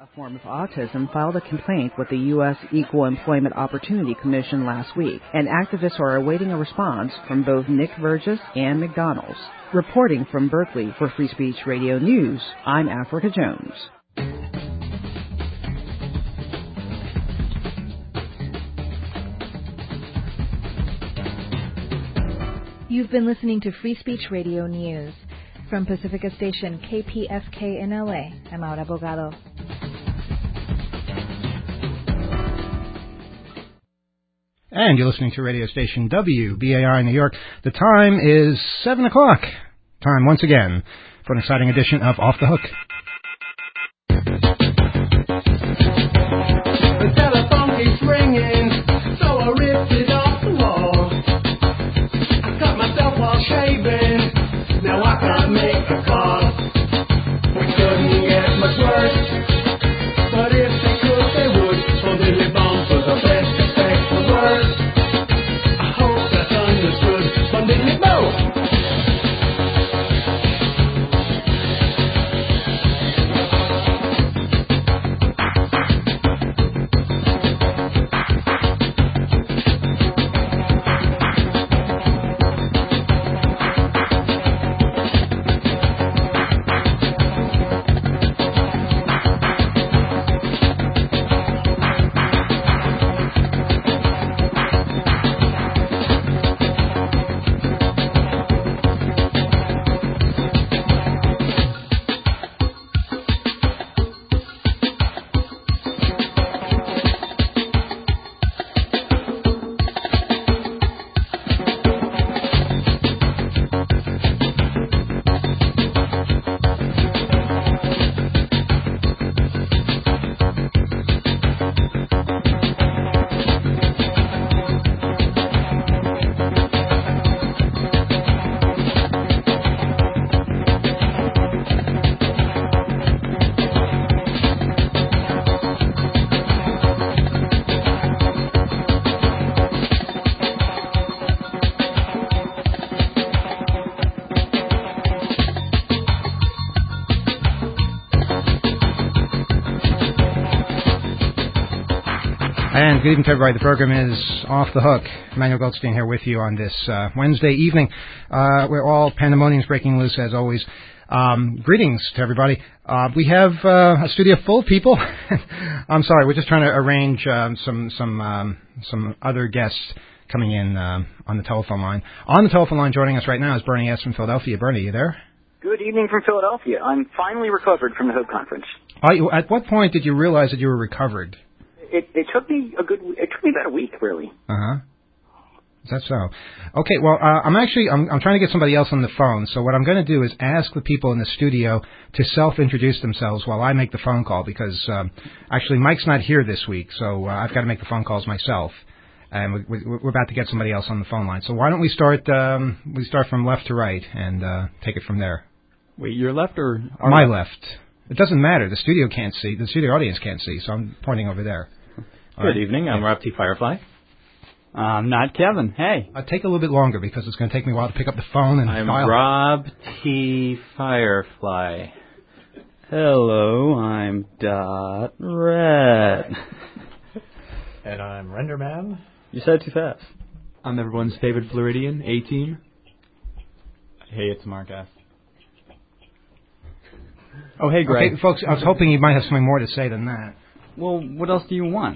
a form of autism, filed a complaint with the U.S. Equal Employment Opportunity Commission last week, and activists are awaiting a response from both Nick Burgess and McDonald's. Reporting from Berkeley for Free Speech Radio News, I'm Africa Jones. You've been listening to Free Speech Radio News. From Pacifica Station KPFK in LA, I'm Laura Bogado. And you're listening to radio station WBAI in New York. The time is 7 o'clock. Time once again for an exciting edition of Off the Hook. The telephone keeps ringing, so I ripped it off the wall. I cut myself while shaving, now I can't make a call. We couldn't get much worse, but if they could, they would. So Billy Bones was the best effect for words. I hope that's understood from Billy Bones. And good evening to everybody. The program is Off the Hook. Emmanuel Goldstein here with you on this Wednesday evening, where all pandemonium's breaking loose as always. Greetings to everybody. We have a studio full of people. I'm sorry, we're just trying to arrange some other guests coming in on the telephone line. On the telephone line joining us right now is Bernie S. from Philadelphia. Bernie, you there? Good evening from Philadelphia. I'm finally recovered from the Hope Conference. At what point did you realize that you were recovered? It took me about a week, really. Uh-huh. Is that so? Okay, well, I'm trying to get somebody else on the phone, so what I'm going to do is ask the people in the studio to self-introduce themselves while I make the phone call, because actually Mike's not here this week, so I've got to make the phone calls myself, and we're about to get somebody else on the phone line. So why don't we start from left to right and take it from there. Wait, your left or our my left? It doesn't matter. The studio can't see. The studio audience can't see, so I'm pointing over there. Good evening. I'm Rob T. Firefly. I'm not Kevin. Hey. It'll take a little bit longer because it's going to take me a while to pick up the phone and I'm dial. Rob T. Firefly. Hello, I'm Dot Red. And I'm Renderman. You said it too fast. I'm everyone's favorite Floridian, A-Team. Hey, it's Mark F. Oh, hey, Greg. Okay, folks, I was hoping you might have something more to say than that. Well, what else do you want?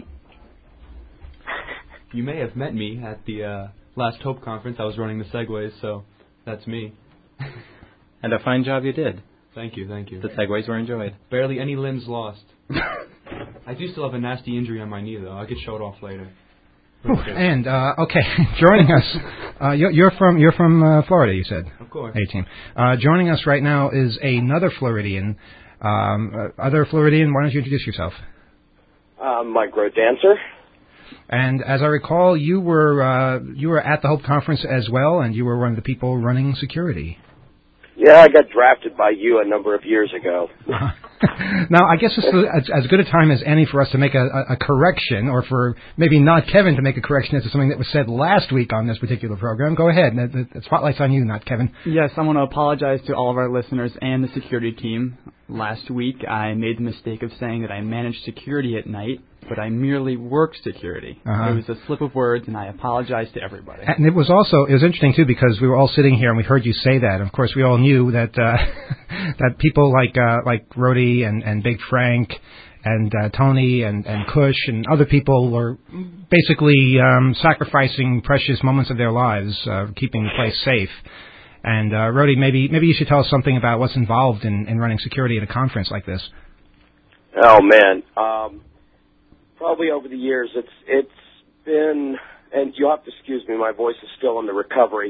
You may have met me at the last Hope Conference. I was running the Segways, so that's me. And a fine job you did. Thank you. The Segways were enjoyed. Barely any limbs lost. I do still have a nasty injury on my knee, though. I'll get showed off later. And, okay, joining us, you're from Florida, you said? Of course. A-Team. Joining us right now is another Floridian. Other Floridian, why don't you introduce yourself? Mike Dancer. And as I recall, you were at the Hope Conference as well, and you were one of the people running security. Yeah, I got drafted by you a number of years ago. Now, I guess this is as good a time as any for us to make a correction, or for maybe not Kevin to make a correction as to something that was said last week on this particular program. Go ahead. The spotlight's on you, not Kevin. Yes, I want to apologize to all of our listeners and the security team. Last week, I made the mistake of saying that I managed security at night, but I merely worked security. It was a slip of words, and I apologize to everybody. And it was interesting, too, because we were all sitting here and we heard you say that. Of course, we all knew that that people like Rhodey and Big Frank and Tony and Cush and other people were basically sacrificing precious moments of their lives, keeping the place safe. And Rhodey, maybe you should tell us something about what's involved in running security at a conference like this. Oh, man. Probably over the years, it's been, and you'll have to excuse me, my voice is still in the recovery.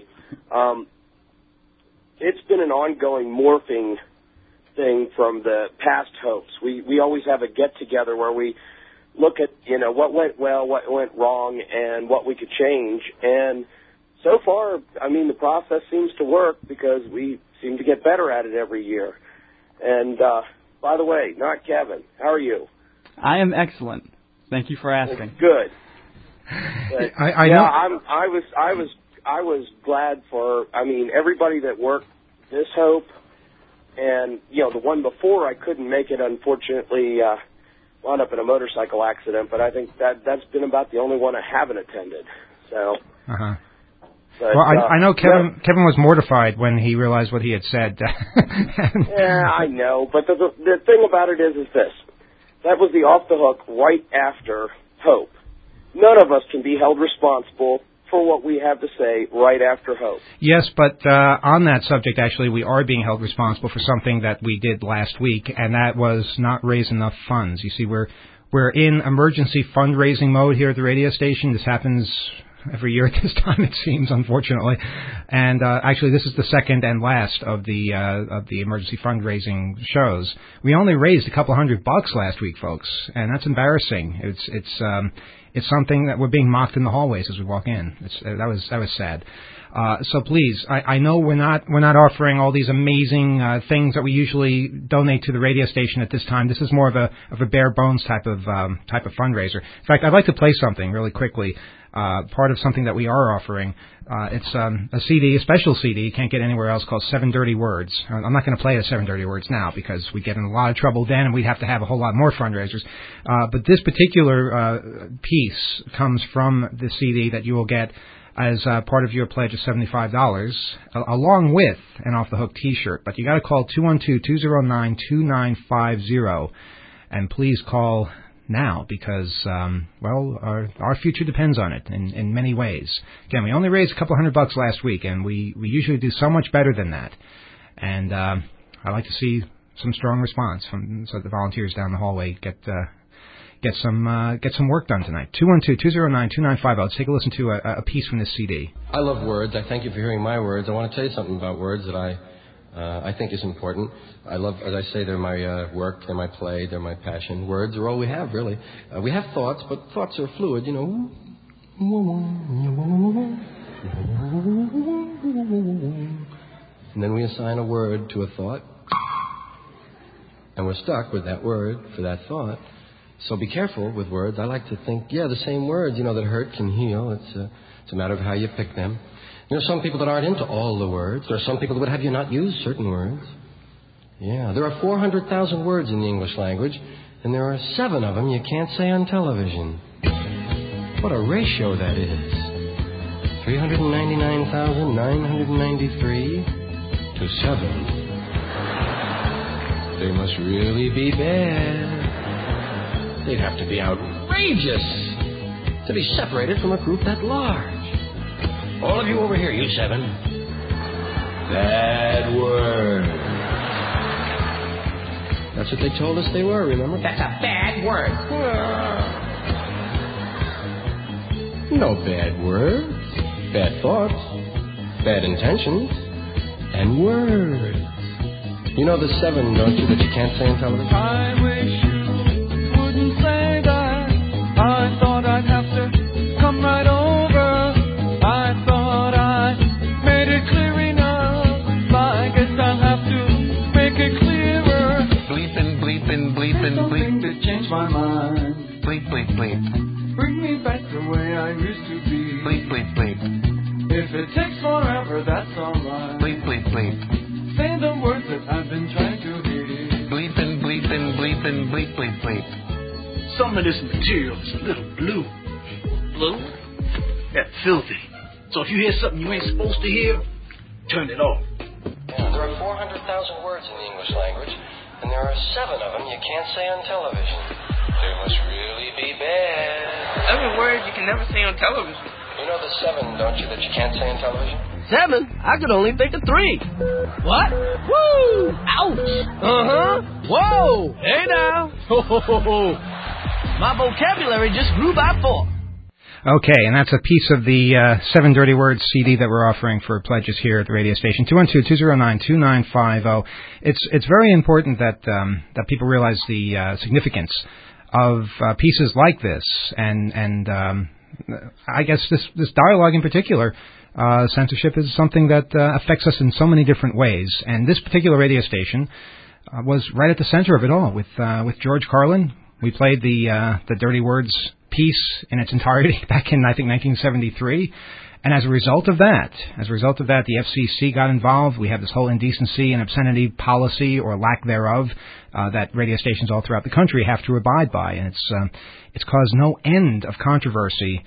It's been an ongoing morphing thing from the past hopes. We always have a get-together where we look at, what went well, what went wrong, and what we could change. And so far, the process seems to work because we seem to get better at it every year. And, by the way, not Kevin, how are you? I am excellent. Thank you for asking. Good. But, I know. I was glad for, everybody that worked this hope, and, the one before I couldn't make it, unfortunately, wound up in a motorcycle accident, but I think that's been about the only one I haven't attended, so. But, well, I know Kevin was mortified when he realized what he had said. Yeah, I know, but the thing about it is this. That was the off the hook right after Hope. None of us can be held responsible for what we have to say right after Hope. Yes, but on that subject, actually, we are being held responsible for something that we did last week, and that was not raise enough funds. You see, we're in emergency fundraising mode here at the radio station. This happens every year at this time, it seems, unfortunately. And actually, this is the second and last of the emergency fundraising shows. We only raised a couple $100 last week, folks, and that's embarrassing. It's something that we're being mocked in the hallways as we walk in. That was sad. So please, I know we're not offering all these amazing things that we usually donate to the radio station at this time. This is more of a bare bones type of fundraiser. In fact, I'd like to play something really quickly. Part of something that we are offering. It's a CD, a special CD, you can't get anywhere else, called 7 Dirty Words. I'm not going to play the 7 Dirty Words now because we get in a lot of trouble then and we'd have to have a whole lot more fundraisers. But this particular piece comes from the CD that you will get as part of your pledge of $75, along with an Off the Hook T-shirt. But you got to call 212-209-2950, and please call now because, our future depends on it in many ways. Again, we only raised a couple $100 last week, and we usually do so much better than that. And I'd like to see some strong response so the volunteers down the hallway get some work done tonight. 212-209-2950. Let's take a listen to a piece from this CD. I love words. I thank you for hearing my words. I want to tell you something about words that I think is important. I love, as I say, they're my work, they're my play, they're my passion. Words are all we have, really. We have thoughts, but thoughts are fluid, And then we assign a word to a thought, and we're stuck with that word for that thought. So be careful with words. I like to think, the same words, that hurt can heal. It's a matter of how you pick them. There are some people that aren't into all the words. There are some people that would have you not use certain words. Yeah, there are 400,000 words in the English language, and there are 7 of them you can't say on television. What a ratio that is. 399,993 to 7. They must really be bad. They'd have to be outrageous to be separated from a group that large. All of you over here, you 7. Bad word. That's what they told us they were, remember? That's a bad word. No bad words, bad thoughts, bad intentions, and words. You know the 7, don't you, that you can't say on television? I wish you wouldn't say that. I thought I'd have to come right over. I thought I made it clear enough. I guess I'll could change my mind. Bleep, bleep, bleep. Bring me back the way I used to be. Bleep, bleep, bleep. If it takes forever, that's alright. Bleep, bleep, bleep. Say the words that I've been trying to hear. Bleepin', bleepin', bleepin', bleep, bleep, bleep. Some of this material is a little blue. Blue? That's filthy. So if you hear something you ain't supposed to hear, turn it off. Yeah, there are 400,000 words in the English language, and there are 7 of them you can't say on television. They must really be bad. 7 words you can never say on television. You know the 7, don't you, that you can't say on television? 7? I could only think of 3. What? Woo! Ouch! Uh-huh. Whoa! Hey now! Ho, ho, ho, ho. My vocabulary just grew by 4. Okay, and that's a piece of the 7 Dirty Words CD that we're offering for pledges here at the radio station. 212-209-2950. It's very important that people realize the significance of pieces like this, and I guess this dialogue in particular. Censorship is something that affects us in so many different ways, and this particular radio station was right at the center of it all. With George Carlin, we played the Dirty Words piece in its entirety back in, I think, 1973. And as a result of that, the FCC got involved. We have this whole indecency and obscenity policy, or lack thereof, that radio stations all throughout the country have to abide by. And it's caused no end of controversy.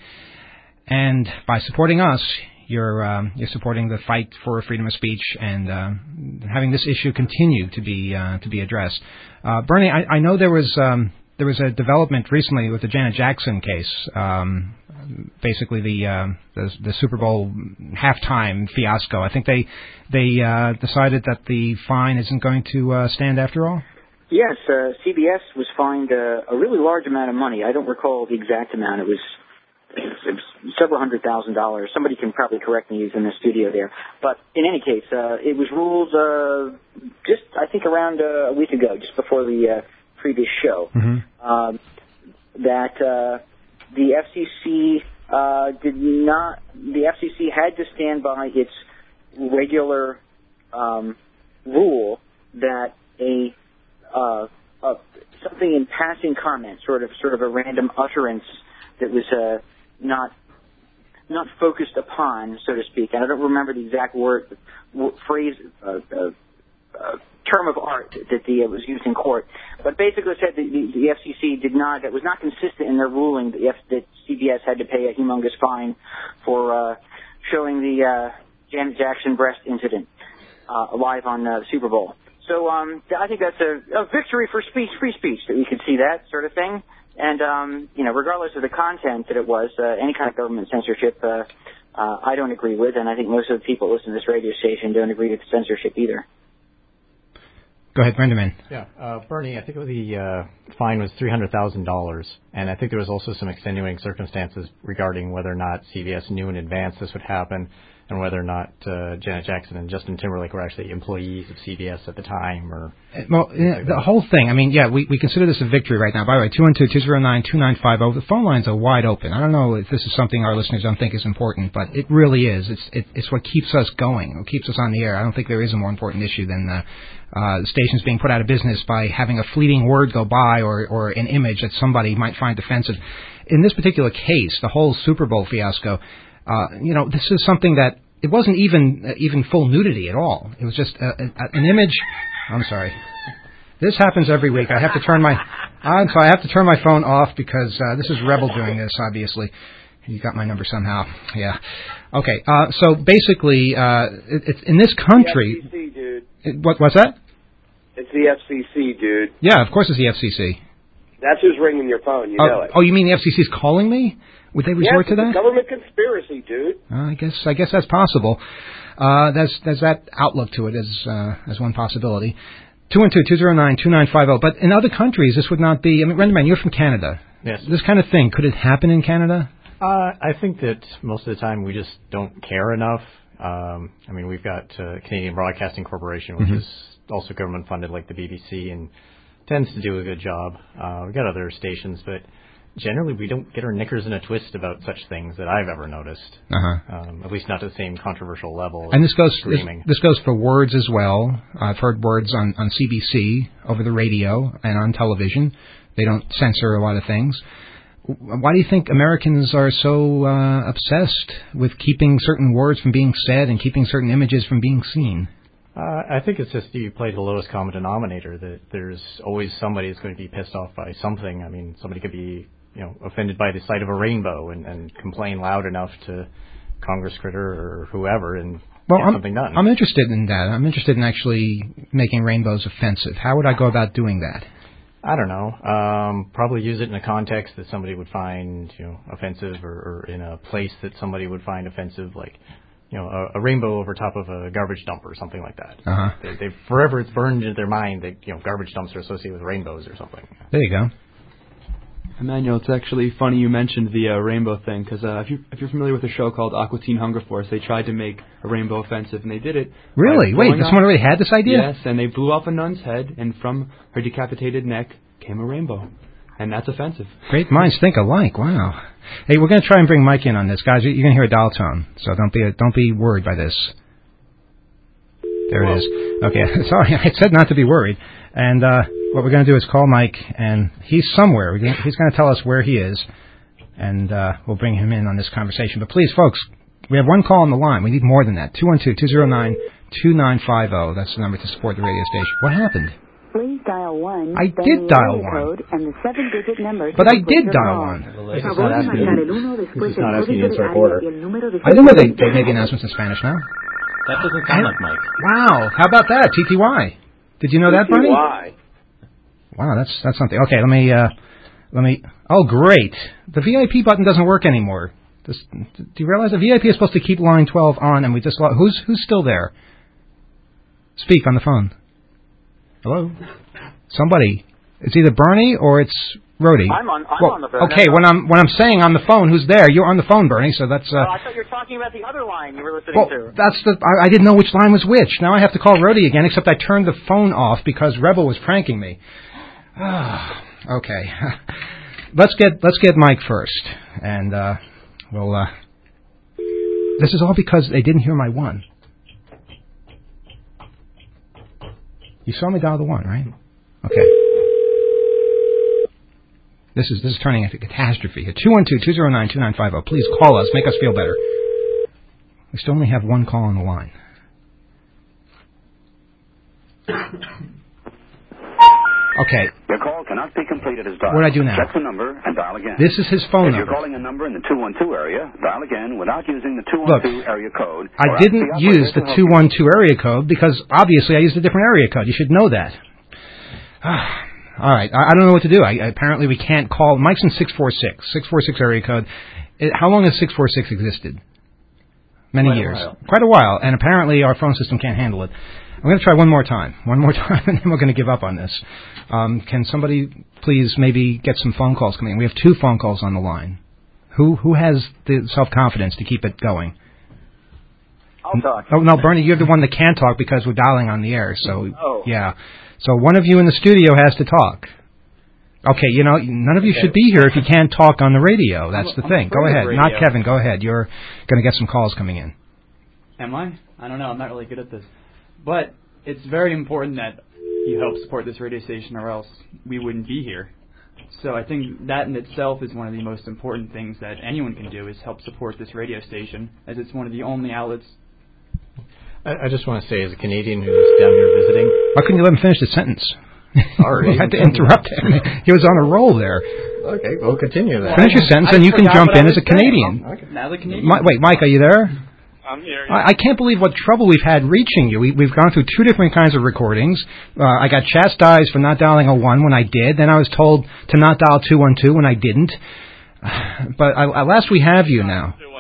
And by supporting us, you're supporting the fight for freedom of speech and having this issue continue to be addressed. Bernie, I know there was a development recently with the Janet Jackson case, basically the Super Bowl halftime fiasco. I think they decided that the fine isn't going to stand after all. Yes, CBS was fined a really large amount of money. I don't recall the exact amount. It was several $100,000. Somebody can probably correct me who's in the studio there. But in any case, it was ruled just, I think, around a week ago, just before the previous show, that the FCC the FCC had to stand by its regular rule that something in passing comment, sort of a random utterance that was not focused upon, so to speak. And I don't remember the exact phrase, term of art that was used in court, but basically said that the FCC that was not consistent in their ruling that CBS had to pay a humongous fine for showing the Janet Jackson breast incident live on the Super Bowl. So I think that's a victory for free speech, that we could see that sort of thing. And regardless of the content that it was, any kind of government censorship, I don't agree with, and I think most of the people listening to this radio station don't agree with censorship either. Go ahead, Brendaman. Yeah, Bernie, I think the fine was $300,000, and I think there was also some extenuating circumstances regarding whether or not CBS knew in advance this would happen, and whether or not Janet Jackson and Justin Timberlake were actually employees of CBS at the time. The whole thing, we consider this a victory right now. By the way, 212-209-2950, the phone lines are wide open. I don't know if this is something our listeners don't think is important, but it really is. It's what keeps us going, what keeps us on the air. I don't think there is a more important issue than the stations being put out of business by having a fleeting word go by or an image that somebody might find offensive. In this particular case, the whole Super Bowl fiasco, this is something that it wasn't even full nudity at all. It was just an image. I'm sorry. This happens every week. I have to turn my phone off because this is Rebel doing this. Obviously, you got my number somehow. Yeah. Okay. So basically, it's in this country. The FCC, dude. What's that? It's the FCC, dude. Yeah, of course it's the FCC. That's who's ringing your phone. You know it. Oh, you mean the FCC is calling me? Would they resort to that? It's a government conspiracy, dude. I guess that's possible. There's that outlook to it as one possibility. 212-209-2950. But in other countries, this would not be. I mean, Renderman, you're from Canada. Yes. This kind of thing, could it happen in Canada? I think that most of the time we just don't care enough. We've got Canadian Broadcasting Corporation, which is also government funded, like the BBC, and tends to do a good job. We've got other stations, but generally we don't get our knickers in a twist about such things that I've ever noticed. At least not to the same controversial level. And this goes for words as well. I've heard words on CBC over the radio and on television. They don't censor a lot of things. Why do you think Americans are so obsessed with keeping certain words from being said and keeping certain images from being seen? I think it's just you play the lowest common denominator, that there's always somebody that's going to be pissed off by something. I mean, somebody could be, offended by the sight of a rainbow and complain loud enough to Congress Critter or whoever and get something done. I'm interested in that. I'm interested in actually making rainbows offensive. How would I go about doing that? I don't know. Probably use it in a context that somebody would find, offensive, or in a place that somebody would find offensive, like, a rainbow over top of a garbage dump or something like that. They forever it's burned into their mind that garbage dumps are associated with rainbows or something. There you go. Emmanuel, it's actually funny you mentioned the rainbow thing, because if you're familiar with a show called Aqua Teen Hunger Force, they tried to make a rainbow offensive, and they did it. Really? Wait, someone already had this idea? Yes, and they blew off a nun's head, and from her decapitated neck came a rainbow. And that's offensive. Great minds think alike. Wow. Hey, we're going to try and bring Mike in on this, guys. You're going to hear a dial tone, so don't be worried by this. There it is. Okay, sorry, I said not to be worried. And what we're going to do is call Mike, and he's somewhere. He's going to tell us where he is, and we'll bring him in on this conversation. But please, folks, we have one call on the line. We need more than that. 212-209-2950. That's the number to support the radio station. What happened? Please dial 1. I did dial 1. Code and the 7-digit number. But I did dial 1. It's not asking you to answer a quarter. I know they make announcements in Spanish now. That doesn't sound like Mike. Wow. How about that? TTY. Did you know that, Bernie? Wow, that's something. Okay, let me. Oh, great. The VIP button doesn't work anymore. Do you realize the VIP is supposed to keep line 12 on, and we just lost? Who's still there? Speak on the phone. Hello? Somebody. It's either Bernie or it's Rhodey. I'm on the phone. Okay, when I'm saying on the phone, who's there? You're on the phone, Bernie. So that's. I thought you were talking about the other line you were listening to. That's I didn't know which line was which. Now I have to call Rhodey again. Except I turned the phone off because Rebel was pranking me. Okay. Let's get Mike first, and we'll. This is all because they didn't hear my 1. You saw me dial the 1, right? Okay. This is turning into catastrophe. 212-209-2950. Please call us. Make us feel better. We still only have one call on the line. Okay. Your call cannot be completed as dialed. What do I do now? Check the number and dial again. This is his phone number. If you're calling a number in the 212 area, dial again without using the 212 area code. I didn't use the 212 area code because obviously I used a different area code. You should know that. All right. I don't know what to do. Apparently we can't call. Mike's in 646 area code. How long has 646 existed? Many years. Quite a while. And apparently our phone system can't handle it. I'm going to try one more time, and then we're going to give up on this. Can somebody please maybe get some phone calls coming in? We have 2 phone calls on the line. Who has the self-confidence to keep it going? I'll talk. Oh, no, Bernie, you're the one that can't talk because we're dialing on the air. So, yeah. So one of you in the studio has to talk. Okay, none of you should be here if you can't talk on the radio. That's the thing. Go ahead. Not Kevin. Go ahead. You're going to get some calls coming in. Am I? I don't know. I'm not really good at this. But it's very important that you help support this radio station or else we wouldn't be here. So I think that in itself is one of the most important things that anyone can do is help support this radio station, as it's one of the only outlets. I just want to say, as a Canadian who's down here visiting... Why couldn't you let him finish the sentence? Sorry. I had to interrupt him. He was on a roll there. Okay, we'll continue that. Finish your sentence and you can jump in as a Canadian. Okay. Now the Canadian. Wait, Mike, are you there? I'm here. I can't believe what trouble we've had reaching you. We've gone through 2 different kinds of recordings. I got chastised for not dialing a 1 when I did. Then I was told to not dial 212 when I didn't. But at last we have you now. 212. It's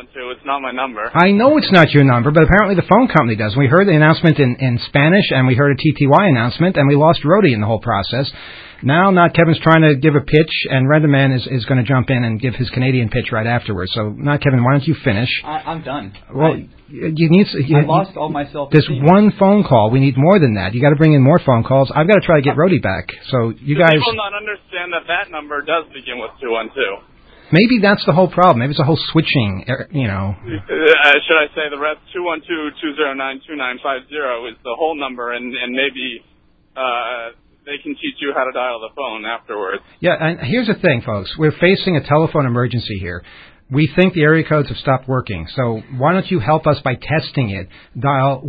not my number. I know it's not your number, but apparently the phone company does. We heard the announcement in Spanish, and we heard a TTY announcement, and we lost Rhodey in the whole process. Now, Not Kevin's trying to give a pitch, and Renderman is going to jump in and give his Canadian pitch right afterwards. So, Not Kevin, why don't you finish? I'm done. Well, I lost all my self-esteem. There's one phone call. We need more than that. You got to bring in more phone calls. I've got to try to get Rhodey back. So, you guys... People not understand that number does begin with 212. Maybe that's the whole problem. Maybe it's a whole switching, you know. Should I say the rest 212-209-2950 is the whole number, and maybe they can teach you how to dial the phone afterwards. Yeah, and here's the thing, folks. We're facing a telephone emergency here. We think the area codes have stopped working, so why don't you help us by testing it? Dial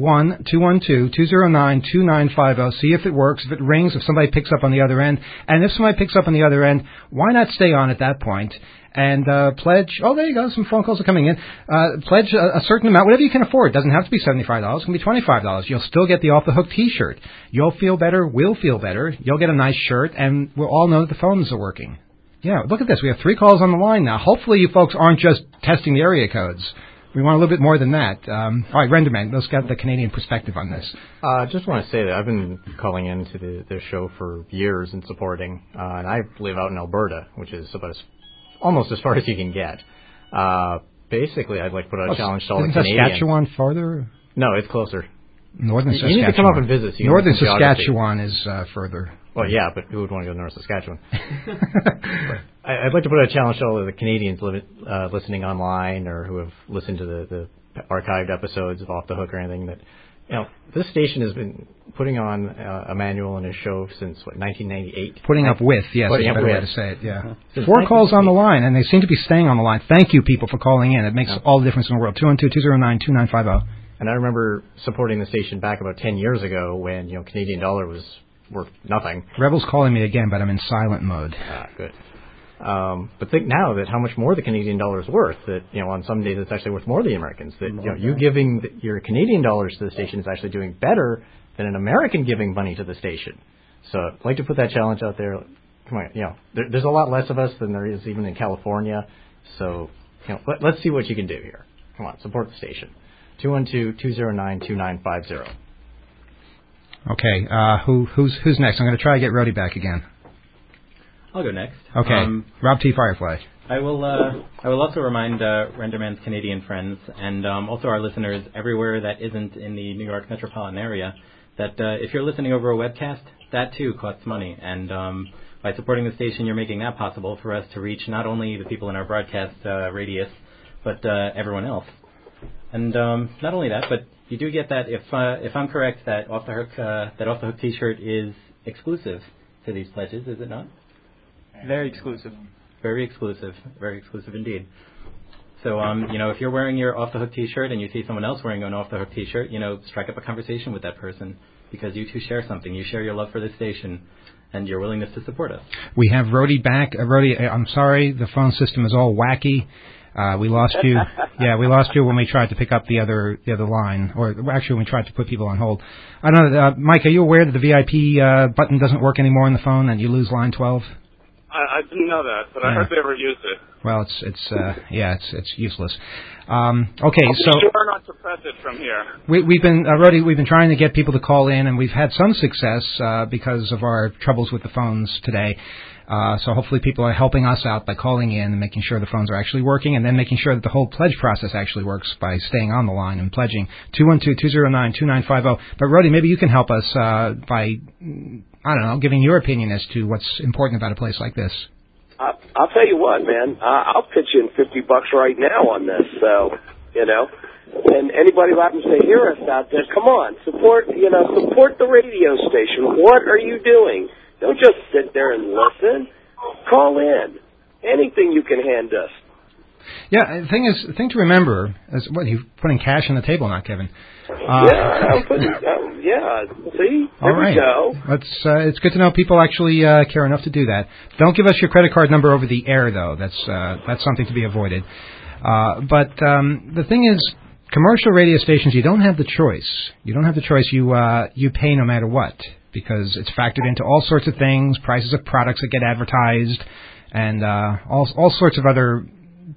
1-212-209-2950, see if it works, if it rings, if somebody picks up on the other end. And if somebody picks up on the other end, why not stay on at that point and pledge, oh, there you go, some phone calls are coming in, pledge a certain amount, whatever you can afford. It doesn't have to be $75, it can be $25. You'll still get the off-the-hook T-shirt. You'll feel better, we'll feel better, you'll get a nice shirt, and we'll all know that the phones are working. Yeah, look at this. We have 3 calls on the line now. Hopefully you folks aren't just testing the area codes. We want a little bit more than that. All right, Renderman, let's get the Canadian perspective on this. I just want to say that I've been calling into the show for years and supporting, and I live out in Alberta, which is about almost as far as you can get. Basically, I'd like to put out a challenge to all the Canadians. Isn't Saskatchewan farther? No, it's closer. Northern Saskatchewan. You need to come up and visit. So Northern Saskatchewan is further. Well, yeah, but who would want to go to North Saskatchewan? I'd like to put out a challenge to all of the Canadians listening online or who have listened to the archived episodes of Off the Hook or anything that, you know, this station has been putting on Emmanuel and his show since, 1998? Putting up with, yes, that's a better way to say it, yeah. 4 calls on the line, and they seem to be staying on the line. Thank you, people, for calling in. It makes all the difference in the world. 212-209-2950. And I remember supporting the station back about 10 years ago when, you know, Canadian dollar was worth nothing. Rebel's calling me again, but I'm in silent mode. Good. But think now that how much more the Canadian dollar is worth, that, you know, on some days it's actually worth more than the Americans, that, you know, you giving your Canadian dollars to the station is actually doing better than an American giving money to the station. So I'd like to put that challenge out there. Come on, you know, there's a lot less of us than there is even in California. So, you know, let's see what you can do here. Come on, support the station. 212-209-2950. Okay, who's next? I'm going to try to get Rhodey back again. I'll go next. Okay, Rob T. Firefly. I will also remind Renderman's Canadian friends and also our listeners everywhere that isn't in the New York metropolitan area that if you're listening over a webcast, that too costs money. And by supporting the station, you're making that possible for us to reach not only the people in our broadcast radius, but everyone else. And not only that, but you do get that if I'm correct that Off the Hook T-shirt is exclusive to these pledges, is it not? Very exclusive. Very exclusive indeed. So you know, if you're wearing your Off the Hook T-shirt and you see someone else wearing an Off the Hook T-shirt, you know, strike up a conversation with that person because you two share something. You share your love for this station and your willingness to support us. We have Rhodey back. Rhodey, I'm sorry, the phone system is all wacky. We lost you. Yeah, we lost you when we tried to pick up the other line, or actually when we tried to put people on hold. I don't know, Mike, are you aware that the VIP button doesn't work anymore on the phone and you lose line 12? I didn't know that, but I heard they ever used it. Well, it's useless. Okay, so be sure not to press it from here. We've been Rhodey, we've been trying to get people to call in, and we've had some success because of our troubles with the phones today. So hopefully people are helping us out by calling in and making sure the phones are actually working, and then making sure that the whole pledge process actually works by staying on the line and pledging. 212-209-2950. But Rhodey, maybe you can help us by, I don't know, giving your opinion as to what's important about a place like this. I'll tell you what, man. I'll pitch in $50 right now on this. So, you know, and anybody who happens to hear us out there, come on, support the radio station. What are you doing? Don't just sit there and listen. Call in. Anything you can hand us. Yeah, the thing to remember is what you're putting cash on the table, not Kevin. See, there we go. It's good to know people actually care enough to do that. Don't give us your credit card number over the air, though. That's something to be avoided. But the thing is, commercial radio stations, you don't have the choice. You don't have the choice. You pay no matter what, because it's factored into all sorts of things, prices of products that get advertised, and all sorts of other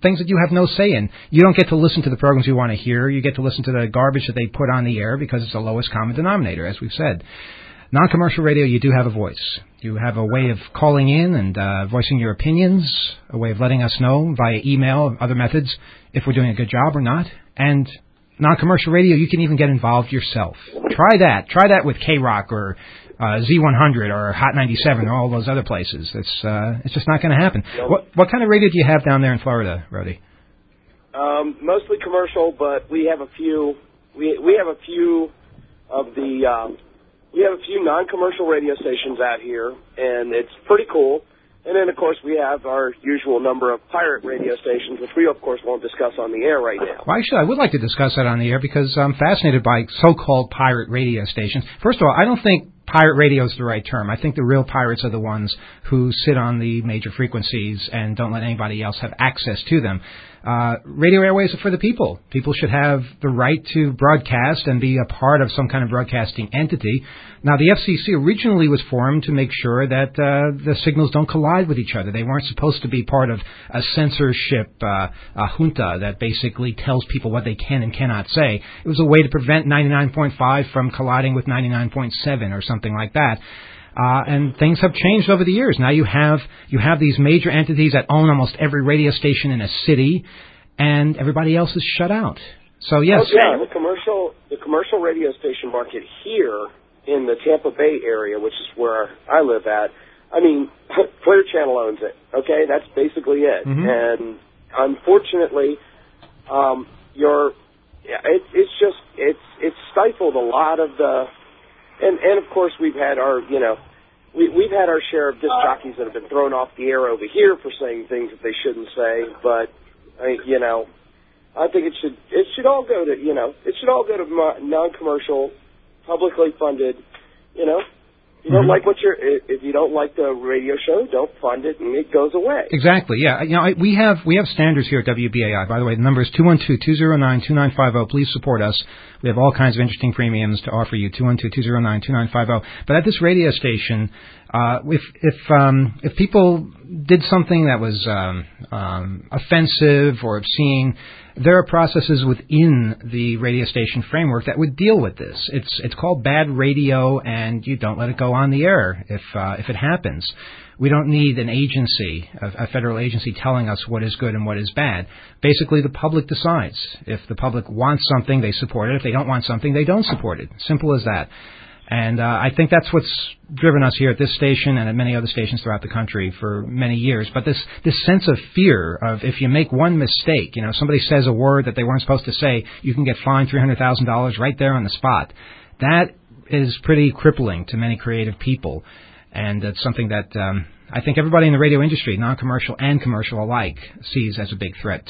things that you have no say in. You don't get to listen to the programs you want to hear. You get to listen to the garbage that they put on the air because it's the lowest common denominator, as we've said. Non-commercial radio, you do have a voice. You have a way of calling in and voicing your opinions, a way of letting us know via email, other methods, if we're doing a good job or not. And non-commercial radio, you can even get involved yourself. Try that. Try that with K-Rock or Z100 or Hot 97 or all those other places. It's just not going to happen. What kind of radio do you have down there in Florida, Rody? Mostly commercial, but we have a few. We have a few of the. We have a few non-commercial radio stations out here, and it's pretty cool. And then, of course, we have our usual number of pirate radio stations, which we, of course, won't discuss on the air right now. Well, actually, I would like to discuss that on the air because I'm fascinated by so-called pirate radio stations. First of all, I don't think pirate radio is the right term. I think the real pirates are the ones who sit on the major frequencies and don't let anybody else have access to them. Radio airways are for the people. People should have the right to broadcast and be a part of some kind of broadcasting entity. Now, the FCC originally was formed to make sure that the signals don't collide with each other. They weren't supposed to be part of a censorship junta that basically tells people what they can and cannot say. It was a way to prevent 99.5 from colliding with 99.7 or something like that. And things have changed over the years. Now you have these major entities that own almost every radio station in a city, and everybody else is shut out. So yes, the commercial radio station market here in the Tampa Bay area, which is where I live at. I mean, Clear Channel owns it. Okay, that's basically it. Mm-hmm. And unfortunately, it's stifled a lot of the. And of course we've had our we've had our share of disc jockeys that have been thrown off the air over here for saying things that they shouldn't say. But I think it should all go to non-commercial, publicly funded. If you don't like if you don't like the radio show, don't fund it, and it goes away. Exactly. Yeah. We have standards here at WBAI. By the way, the number is 212-209-2950. Please support us. We have all kinds of interesting premiums to offer you. 212-209-2950. But at this radio station, if people did something that was offensive or obscene, there are processes within the radio station framework that would deal with this. It's called bad radio, and you don't let it go on the air if it happens. We don't need an agency, a federal agency, telling us what is good and what is bad. Basically, the public decides. If the public wants something, they support it. If they don't want something, they don't support it. Simple as that. And I think that's what's driven us here at this station and at many other stations throughout the country for many years. But this sense of fear of if you make one mistake, somebody says a word that they weren't supposed to say, you can get fined $300,000 right there on the spot. That is pretty crippling to many creative people. And it's something that I think everybody in the radio industry, non-commercial and commercial alike, sees as a big threat.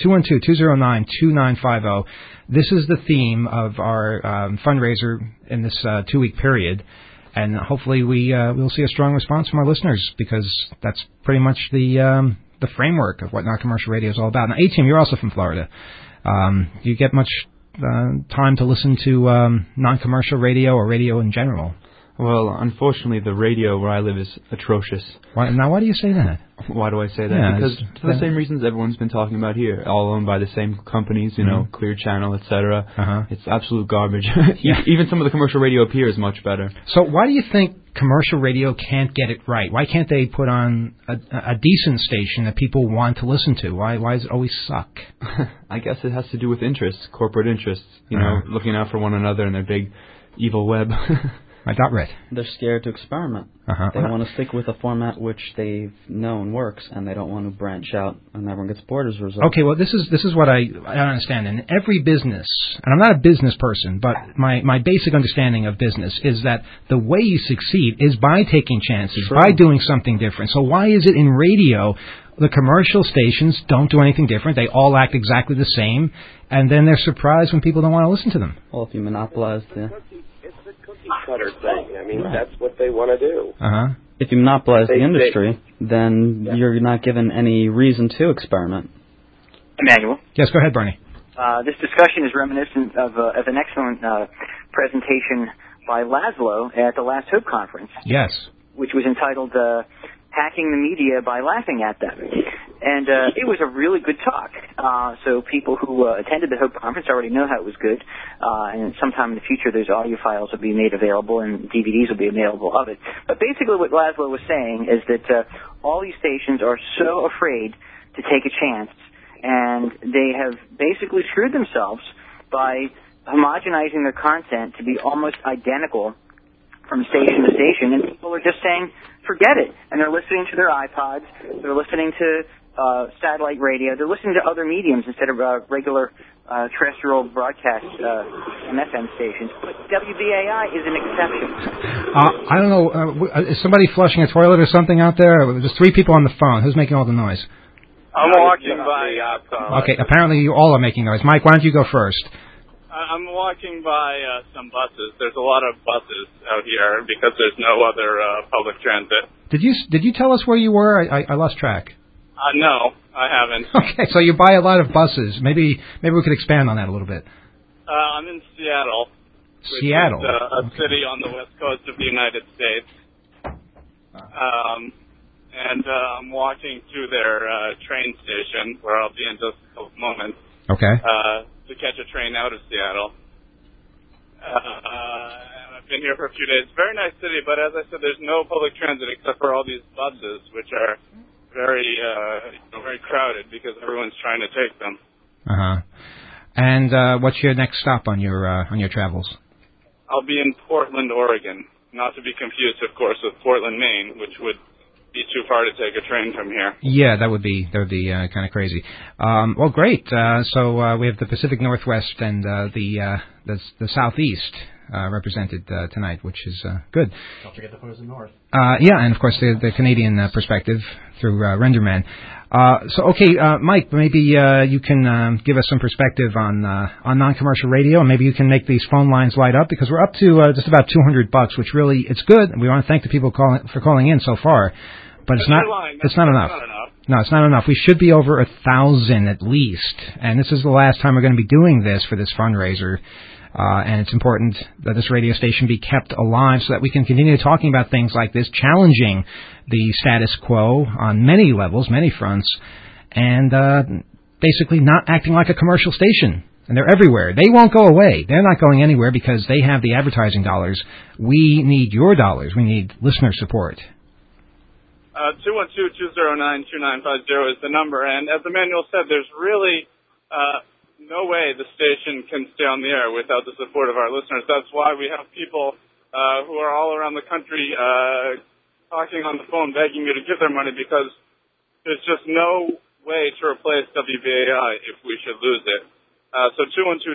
212-209-2950. This is the theme of our fundraiser in this 2-week period. And hopefully we'll see a strong response from our listeners, because that's pretty much the framework of what non-commercial radio is all about. Now, A-Team, you're also from Florida. Do you get much time to listen to non-commercial radio or radio in general? Well, unfortunately, the radio where I live is atrocious. Why do you say that? Why do I say that? Yeah, because for the same reasons everyone's been talking about here, all owned by the same companies, Clear Channel, etc. Uh-huh. It's absolute garbage. Even some of the commercial radio up here is much better. So why do you think commercial radio can't get it right? Why can't they put on a decent station that people want to listen to? Why does it always suck? I guess it has to do with interests, corporate interests, looking out for one another and their big evil web. I got right. They're scared to experiment. Uh-huh. They want to stick with a format which they've known works, and they don't want to branch out, and everyone gets bored as a result. Okay, well, this is what I don't understand. In every business, and I'm not a business person, but my basic understanding of business is that the way you succeed is by taking chances, by doing something different. So why is it in radio the commercial stations don't do anything different? They all act exactly the same, and then they're surprised when people don't want to listen to them. Well, if you monopolize the cutter thing. I mean, that's what they want to do. Uh-huh. If you monopolize the industry, then you're not given any reason to experiment. Emmanuel? Yes, go ahead, Bernie. This discussion is reminiscent of an excellent presentation by Laszlo at the last Hope Conference. Yes. Which was entitled Hacking the Media by Laughing at Them. And it was a really good talk. So people who attended the Hope Conference already know how it was good, and sometime in the future those audio files will be made available and DVDs will be available of it. But basically what Laszlo was saying is that all these stations are so afraid to take a chance, and they have basically screwed themselves by homogenizing their content to be almost identical from station to station, and people are just saying, forget it. And they're listening to their iPods, they're listening to satellite radio, they're listening to other mediums instead of regular terrestrial broadcast and FM stations. But WBAI is an exception. I don't know, is somebody flushing a toilet or something out there? There's 3 people on the phone. Who's making all the noise? I'm walking by. Okay, apparently you all are making noise. Mike, why don't you go first? I'm walking by some buses. There's a lot of buses out here because there's no other public transit. Did you tell us where you were? I lost track. No, I haven't. Okay, so you buy a lot of buses. Maybe we could expand on that a little bit. I'm in Seattle. Seattle? Which is, a city on the west coast of the United States. And I'm walking through their train station, where I'll be in just a couple moments. Okay. To catch a train out of Seattle. I've been here for a few days. Very nice city, but as I said, there's no public transit except for all these buses, which are very very crowded because everyone's trying to take them. And what's your next stop on your travels? I'll be in Portland, Oregon. Not to be confused, of course, with Portland, Maine, which would be too far to take a train from here. Yeah, that would be kind of crazy. Well, great. So we have the Pacific Northwest and the Southeast represented tonight, which is good. Don't forget the Frozen North. Yeah, and of course the Canadian perspective through Renderman. Mike, maybe you can give us some perspective on non-commercial radio, and maybe you can make these phone lines light up because we're up to just about $200, which really it's good. And we want to thank the people for calling in so far, but it's not enough. No, it's not enough. We should be over 1,000 at least, and this is the last time we're going to be doing this for this fundraiser. And it's important that this radio station be kept alive so that we can continue talking about things like this, challenging the status quo on many levels, many fronts, and basically not acting like a commercial station. And they're everywhere. They won't go away. They're not going anywhere because they have the advertising dollars. We need your dollars. We need listener support. 212-209-2950 is the number. And as Emmanuel said, there's really no way the station can stay on the air without the support of our listeners. That's why we have people who are all around the country talking on the phone, begging you to give their money because there's just no way to replace WBAI if we should lose it. So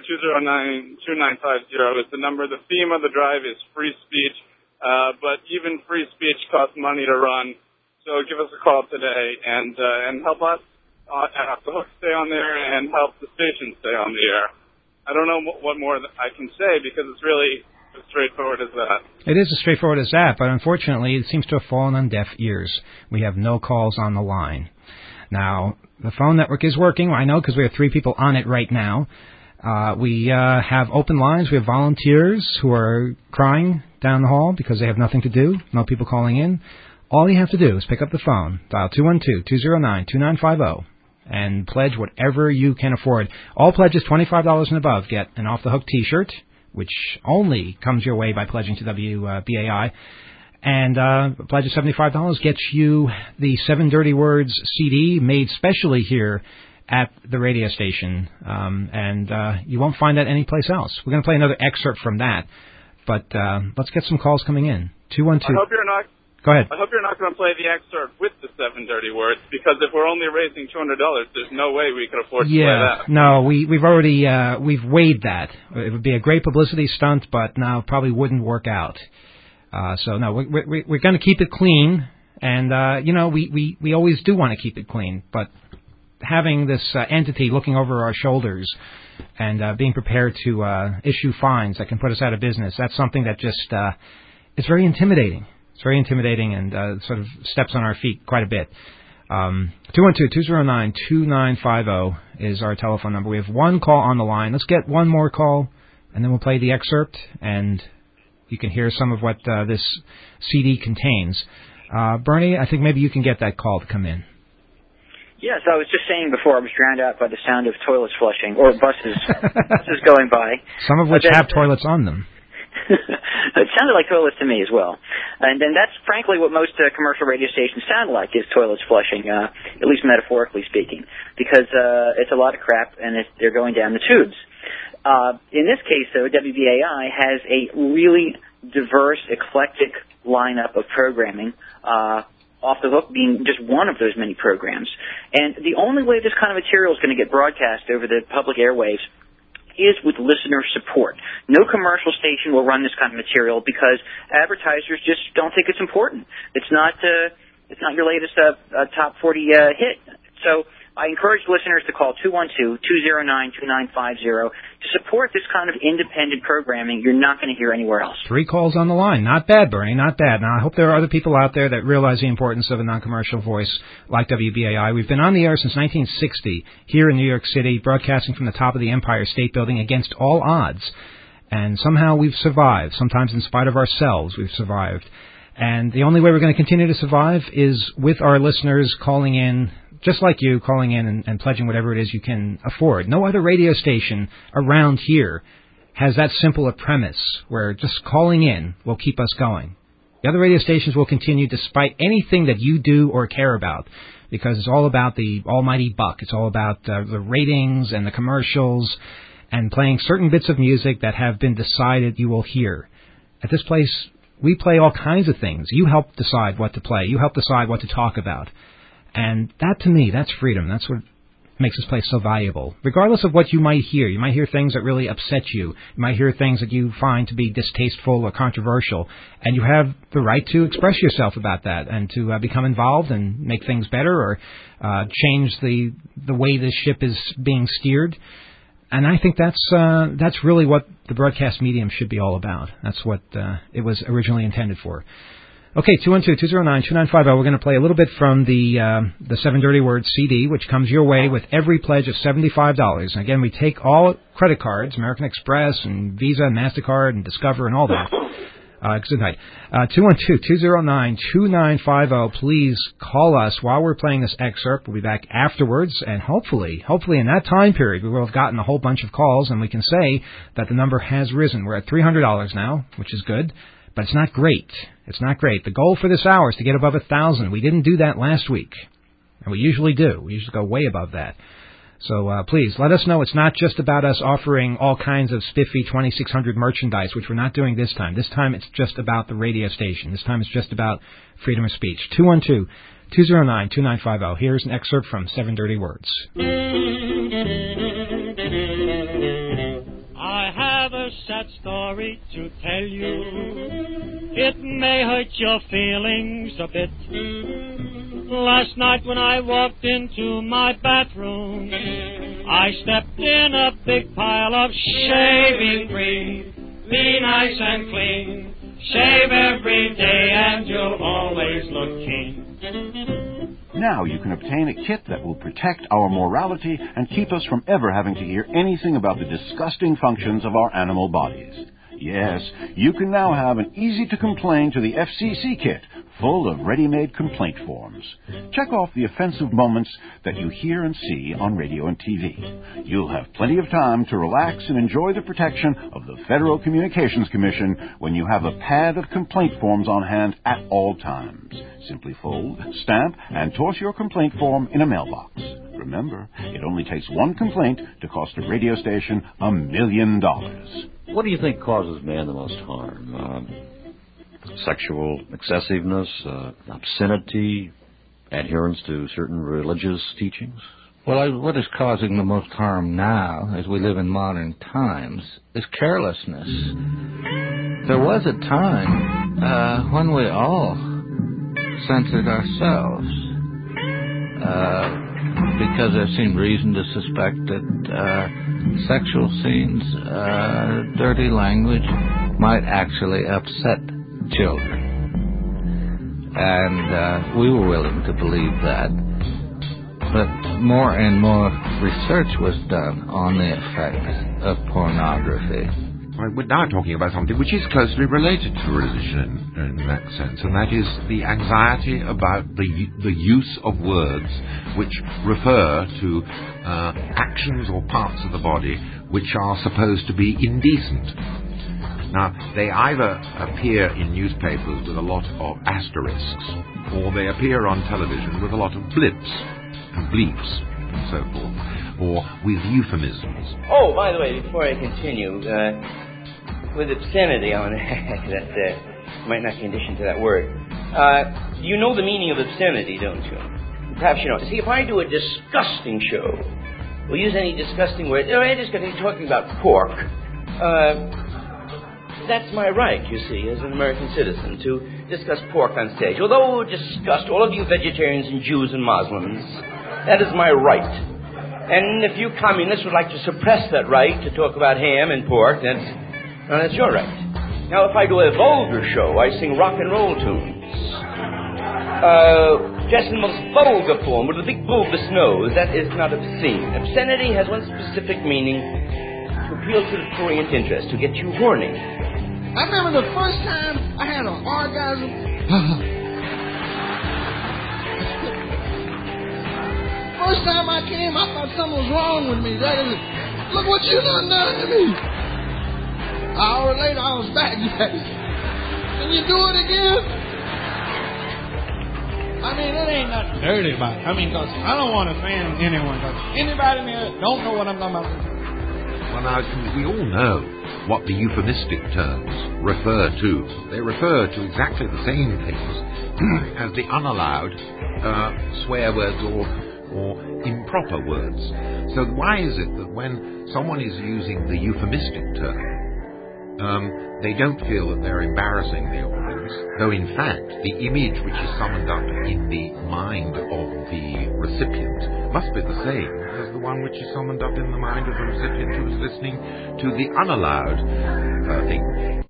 212-209-2950 is the number. The theme of the drive is free speech, but even free speech costs money to run. So give us a call today and help us have the hook stay on there and help the station stay on the air. I don't know what more I can say because it's really as straightforward as that. It is as straightforward as that, but unfortunately it seems to have fallen on deaf ears. We have no calls on the line. Now, the phone network is working, I know, because we have 3 people on it right now. We have open lines. We have volunteers who are crying down the hall because they have nothing to do, no people calling in. All you have to do is pick up the phone, dial 212-209-2950, and pledge whatever you can afford. All pledges $25 and above get an Off the Hook T-shirt, which only comes your way by pledging to WBAI. And a pledge of $75 gets you the 7 Dirty Words CD made specially here at the radio station. And you won't find that anyplace else. We're going to play another excerpt from that. But let's get some calls coming in. 212. I hope you're not. Go ahead. I hope you're not going to play the excerpt with the 7 dirty words, because if we're only raising $200, there's no way we could afford to play that. No, we've already we've weighed that. It would be a great publicity stunt, but now probably wouldn't work out. So no, we're going to keep it clean, and we always do want to keep it clean, but having this entity looking over our shoulders and being prepared to issue fines that can put us out of business, that's something that just it's very intimidating. It's very intimidating and sort of steps on our feet quite a bit. 212-209-2950 is our telephone number. We have one call on the line. Let's get one more call, and then we'll play the excerpt, and you can hear some of what this CD contains. Bernie, I think maybe you can get that call to come in. Yes, I was just saying before I was drowned out by the sound of toilets flushing or buses going by. Some of which have toilets on them. It sounded like toilets to me as well. And then that's frankly what most commercial radio stations sound like, is toilets flushing, at least metaphorically speaking, because it's a lot of crap and they're going down the tubes. In this case, though, WBAI has a really diverse, eclectic lineup of programming, Off the Hook being just one of those many programs. And the only way this kind of material is going to get broadcast over the public airwaves is with listener support. No commercial station will run this kind of material because advertisers just don't think it's important. It's not your latest top 40 hit. So I encourage listeners to call 212-209-2950 to support this kind of independent programming you're not going to hear anywhere else. 3 calls on the line. Not bad, Bernie, not bad. Now, I hope there are other people out there that realize the importance of a non-commercial voice like WBAI. We've been on the air since 1960 here in New York City, broadcasting from the top of the Empire State Building against all odds. And somehow we've survived. Sometimes in spite of ourselves, we've survived. And the only way we're going to continue to survive is with our listeners calling in, just like you, calling in and pledging whatever it is you can afford. No other radio station around here has that simple a premise where just calling in will keep us going. The other radio stations will continue despite anything that you do or care about, because it's all about the almighty buck. It's all about the ratings and the commercials and playing certain bits of music that have been decided you will hear. At this place, we play all kinds of things. You help decide what to play. You help decide what to talk about. And that, to me, that's freedom. That's what makes this place so valuable. Regardless of what you might hear things that really upset you. You might hear things that you find to be distasteful or controversial. And you have the right to express yourself about that and to become involved and make things better or change the way this ship is being steered. And I think that's really what the broadcast medium should be all about. That's what it was originally intended for. Okay, 212-209-2950. We're going to play a little bit from the 7 Dirty Words CD, which comes your way with every pledge of $75. And again, we take all credit cards, American Express and Visa and MasterCard and Discover and all that. Good night. 212-209-2950. Please call us while we're playing this excerpt. We'll be back afterwards, and hopefully in that time period, we will have gotten a whole bunch of calls, and we can say that the number has risen. We're at $300 now, which is good. But it's not great. It's not great. The goal for this hour is to get above 1,000. We didn't do that last week. And we usually do. We usually go way above that. So please, let us know. It's not just about us offering all kinds of spiffy 2600 merchandise, which we're not doing this time. This time it's just about the radio station. This time it's just about freedom of speech. 212-209-2950. Here's an excerpt from 7 Dirty Words. I have a sad story to tell you. It may hurt your feelings a bit. Last night when I walked into my bathroom, I stepped in a big pile of shaving cream. Be nice and clean. Shave every day and you'll always look keen. Now you can obtain a kit that will protect our morality and keep us from ever having to hear anything about the disgusting functions of our animal bodies. Yes, you can now have an easy-to-complain to the FCC kit full of ready-made complaint forms. Check off the offensive moments that you hear and see on radio and TV. You'll have plenty of time to relax and enjoy the protection of the Federal Communications Commission when you have a pad of complaint forms on hand at all times. Simply fold, stamp, and toss your complaint form in a mailbox. Remember, it only takes one complaint to cost a radio station $1 million. What do you think causes man the most harm? Sexual excessiveness, obscenity, adherence to certain religious teachings? Well, what is causing the most harm now, as we live in modern times, is carelessness. There was a time when we all censored ourselves, because there seemed reason to suspect that sexual scenes, dirty language, might actually upset children. And we were willing to believe that. But more and more research was done on the effects of pornography. we're now talking about something which is closely related to religion in that sense, and that is the anxiety about the use of words which refer to actions or parts of the body which are supposed to be indecent. Now, they either appear in newspapers with a lot of asterisks, or they appear on television with a lot of blips and bleeps and so forth, or with euphemisms. Oh, by the way, before I continue, with obscenity on that might not condition to that word. You know the meaning of obscenity, don't you? Perhaps you don't. See, if I do a disgusting show, we'll use any disgusting word. I just got to be talking about pork. That's my right, you see, as an American citizen, to discuss pork on stage. Although disgust all of you vegetarians and Jews and Muslims, that is my right. And if you communists would like to suppress that right to talk about ham and pork, that's your right. Now, if I do a vulgar show, I sing rock and roll tunes. Just in the most vulgar form, with a big bulbous nose, that is not obscene. Obscenity has one specific meaning: to appeal to the prurient interest, to get you horny. I remember the first time I had an orgasm. First time I came, I thought something was wrong with me. That is, look what you done to me. An hour later, I was back. Can you do it again? I mean, it ain't nothing dirty about it. I mean, because I don't want to offend anyone. Because anybody in there don't know what I'm talking about. Well, now, we all know what the euphemistic terms refer to. They refer to exactly the same things as the unallowed swear words or improper words. So why is it that when someone is using the euphemistic term, they don't feel that they're embarrassing the audience, though in fact the image which is summoned up in the mind of the recipient must be the same as the one which is summoned up in the mind of the recipient who is listening to the unallowed thing.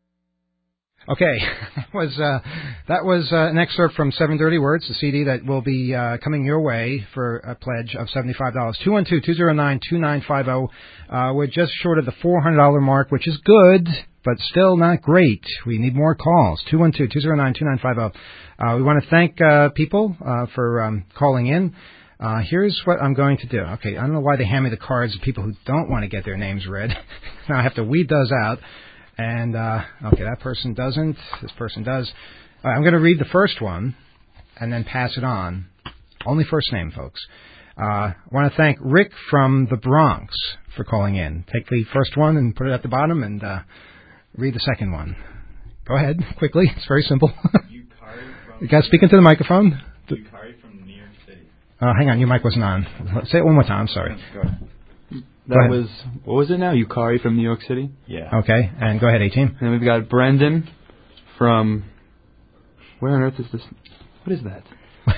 Okay, that was an excerpt from 730 Words, the CD that will be coming your way for a pledge of $75. 212-209-2950. We're just short of the $400 mark, which is good, but still not great. We need more calls. 212-209-2950. We want to thank people for calling in. Here's what I'm going to do. Okay, I don't know why they hand me the cards of people who don't want to get their names read. Now I have to weed those out. And, okay, that person doesn't. This person does. All right, I'm going to read the first one and then pass it on. Only first name, folks. I want to thank Rick from the Bronx for calling in. Take the first one and put it at the bottom and read the second one. Go ahead, quickly. It's very simple. You guys speak into the microphone. Yukari from New York City. Hang on, your mic wasn't on. Say it one more time. I'm sorry. Go ahead. That was, what was it now? Yukari from New York City? Yeah. Okay, and go ahead, 18. And we've got Brendan from, where on earth is this? What is that?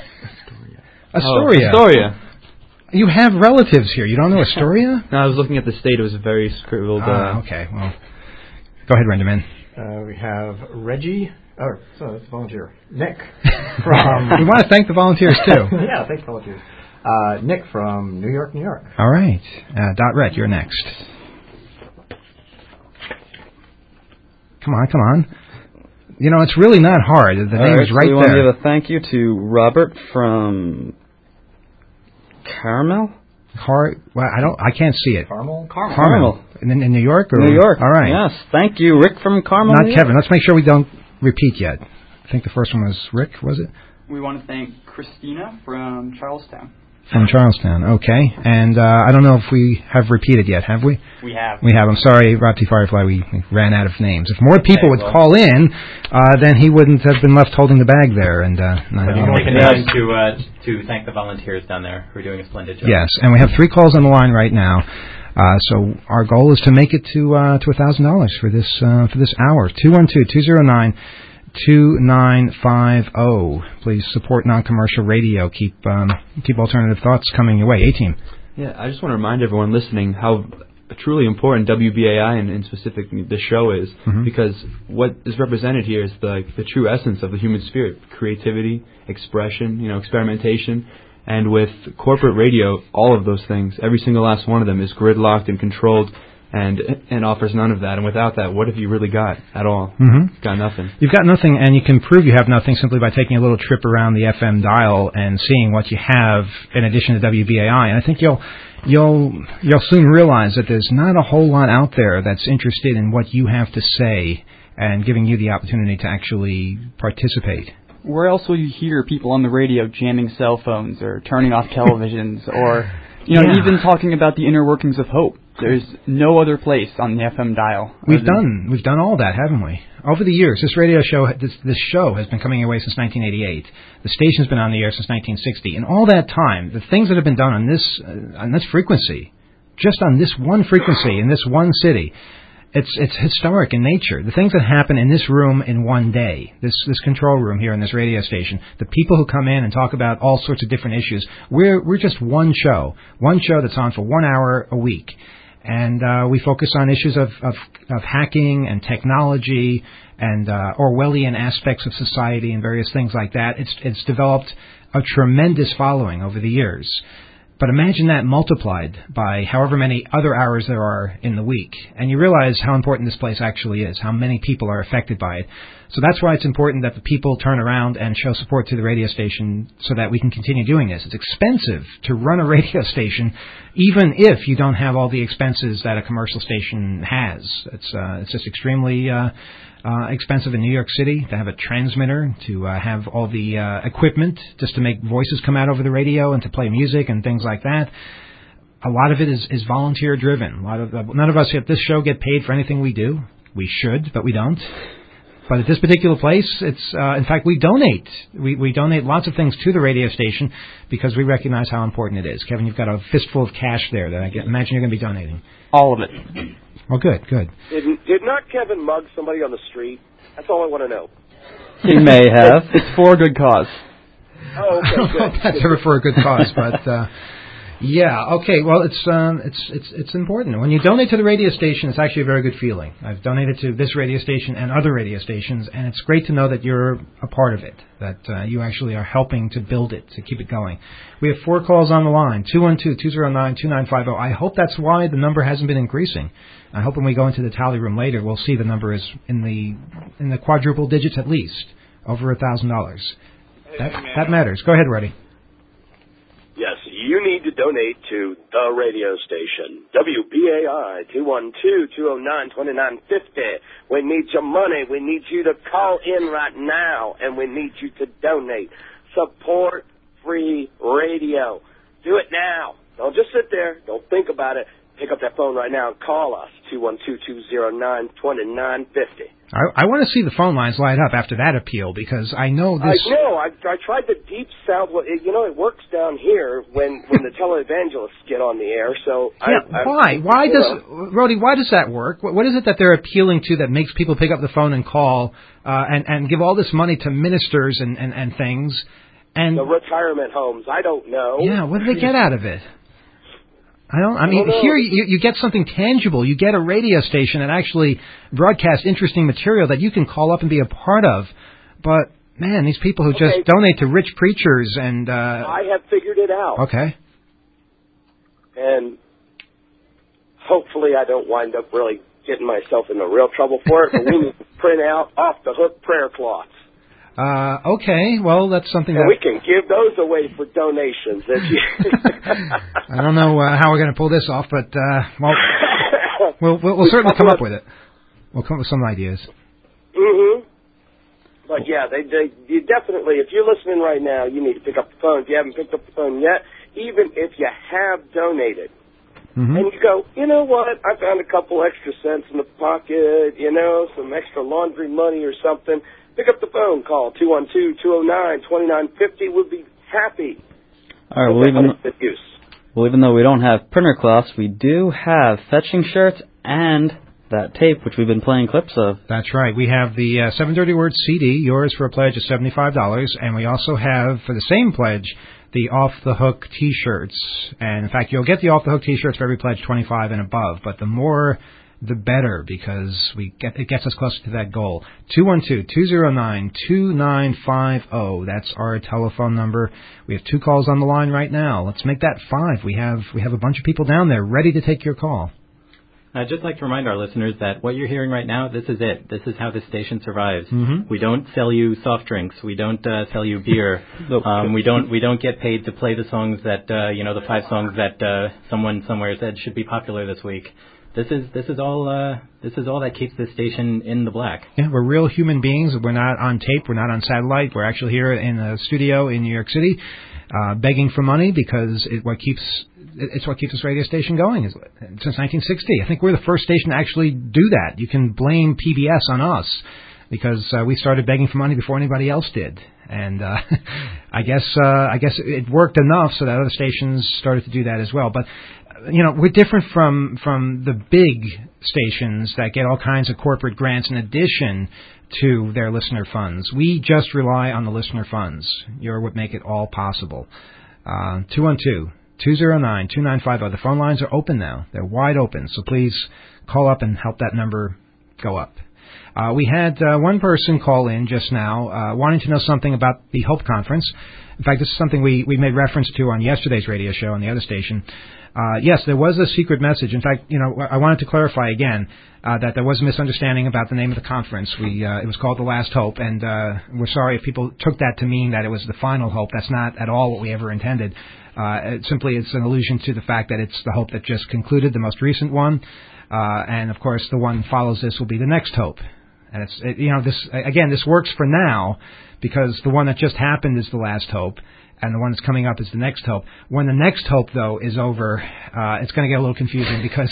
Astoria. Astoria. You have relatives here. You don't know Astoria? No, I was looking at the state. It was very scribbled. Okay, well, go ahead, Brendan. We have Reggie. Oh, so it's a volunteer. Nick from... We want to thank the volunteers, too. Yeah, thanks, volunteers. Nick from New York, New York. All right. Red, you're next. Come on. You know, it's really not hard. The name is right there. We want to give a thank you to Robert from Carmel. Well, I can't see it. Carmel. In New York? Or? New York. All right. Yes. Thank you, Rick from Carmel. Not Kevin. Let's make sure we don't repeat yet. I think the first one was Rick, was it? We want to thank Christina from Charlestown. From Charlestown, okay. And I don't know if we have repeated yet, have we? We have. We have. I'm sorry, Rob T. Firefly, we ran out of names. If more people would call in, then he wouldn't have been left holding the bag there. And not having take a time to thank the volunteers down there who are doing a splendid job. Yes, and we have 3 calls on the line right now. So our goal is to make it to $1,000 for this hour. 212-209-2950. Please support non-commercial radio. Keep alternative thoughts coming your way. 18. Yeah, I just want to remind everyone listening how truly important WBAI and in specific the show is, because what is represented here is the true essence of the human spirit: creativity, expression, experimentation. And with corporate radio, all of those things, every single last one of them is gridlocked and controlled and offers none of that. And without that, what have you really got at all? Mm-hmm. Got nothing. You've got nothing, and you can prove you have nothing simply by taking a little trip around the FM dial and seeing what you have in addition to WBAI. And I think you'll soon realize that there's not a whole lot out there that's interested in what you have to say and giving you the opportunity to actually participate. Where else will you hear people on the radio jamming cell phones or turning off televisions or, even talking about the inner workings of hope? There's no other place on the FM dial. We've done all that, haven't we? Over the years, this radio show, this show has been coming away since 1988. The station's been on the air since 1960. In all that time, the things that have been done on this frequency, just on this one frequency in this one city, it's historic in nature. The things that happen in this room in one day, this control room here in this radio station, the people who come in and talk about all sorts of different issues, we're just one show that's on for 1 hour a week. And we focus on issues of hacking and technology and Orwellian aspects of society and various things like that. It's developed a tremendous following over the years. But imagine that multiplied by however many other hours there are in the week. And you realize how important this place actually is, how many people are affected by it. So that's why it's important that the people turn around and show support to the radio station so that we can continue doing this. It's expensive to run a radio station, even if you don't have all the expenses that a commercial station has. It's just extremely expensive in New York City to have a transmitter, to have all the equipment just to make voices come out over the radio and to play music and things like that. A lot of it is volunteer driven. None of us at this show get paid for anything we do. We should, but we don't. But at this particular place, it's in fact we donate. We donate lots of things to the radio station because we recognize how important it is. Kevin, you've got a fistful of cash there that I imagine you're going to be donating. All of it. Well, good. Did not Kevin mug somebody on the street? That's all I want to know. He may have. It's for a good cause. Oh, okay. I don't know if that's ever for a good cause, but yeah, okay. Well, it's important. When you donate to the radio station, it's actually a very good feeling. I've donated to this radio station and other radio stations, and it's great to know that you're a part of it, that you actually are helping to build it, to keep it going. We have 4 calls on the line, 212-209-2950. I hope that's why the number hasn't been increasing. I hope when we go into the tally room later, we'll see the number is in the quadruple digits at least, over $1,000. That matters. Go ahead, Reddy. Yes, you need to donate to the radio station, WBAI, 212-209-2950. We need your money. We need you to call in right now, and we need you to donate. Support free radio. Do it now. Don't just sit there. Don't think about it. Pick up that phone right now and call us, 212-209-2950. I want to see the phone lines light up after that appeal because I know this. I tried the deep sound. It works down here when the televangelists get on the air. So yeah, why does that work? What is it that they're appealing to that makes people pick up the phone and call and give all this money to ministers and things? And the retirement homes. I don't know. Yeah, what do they get out of it? Here you get something tangible. You get a radio station that actually broadcasts interesting material that you can call up and be a part of. But, man, these people who just donate to rich preachers and... I have figured it out. Okay. And hopefully I don't wind up really getting myself into real trouble for it, but we need to print out off-the-hook prayer cloths. Okay, well, that's something and that... we can give those away for donations. I don't know how we're going to pull this off, but, we'll certainly come up with it. We'll come up with some ideas. Mm-hmm. But, yeah, you definitely, if you're listening right now, you need to pick up the phone. If you haven't picked up the phone yet, even if you have donated, and you go, you know what, I found a couple extra cents in the pocket, some extra laundry money or something, pick up the phone, call 212-209-2950. We'll be happy. All right, well, even though we don't have printer cloths, we do have fetching shirts and that tape, which we've been playing clips of. That's right. We have the 730 Words CD, yours for a pledge of $75, and we also have, for the same pledge, the Off the Hook T-shirts. And, in fact, you'll get the Off the Hook T-shirts for every pledge 25 and above, but the more... the better, because it gets us closer to that goal. 212-209-2950. That's our telephone number. We have 2 calls on the line right now. Let's make that 5. We have a bunch of people down there ready to take your call. I'd just like to remind our listeners that what you're hearing right now, this is it. This is how this station survives. Mm-hmm. We don't sell you soft drinks. We don't sell you beer. We don't get paid to play the songs that the 5 songs that someone somewhere said should be popular this week. This is all that keeps this station in the black. Yeah, we're real human beings. We're not on tape. We're not on satellite. We're actually here in a studio in New York City, begging for money because it's what keeps this radio station going since 1960. I think we're the first station to actually do that. You can blame PBS on us because we started begging for money before anybody else did. And I guess it worked enough so that other stations started to do that as well. But we're different from the big stations that get all kinds of corporate grants in addition to their listener funds. We just rely on the listener funds. You're what make it all possible. 212-209-2950. The phone lines are open now. They're wide open. So please call up and help that number go up. We had one person call in just now wanting to know something about the Hope Conference. In fact, this is something we made reference to on yesterday's radio show on the other station. Yes, there was a secret message. In fact, I wanted to clarify again that there was a misunderstanding about the name of the conference. It was called The Last Hope, and we're sorry if people took that to mean that it was the final hope. That's not at all what we ever intended. It's an allusion to the fact that it's the hope that just concluded, the most recent one, and of course the one that follows this will be the next hope. And this works for now because the one that just happened is the last hope. And the one that's coming up is the next hope. When the next hope, though, is over, it's going to get a little confusing because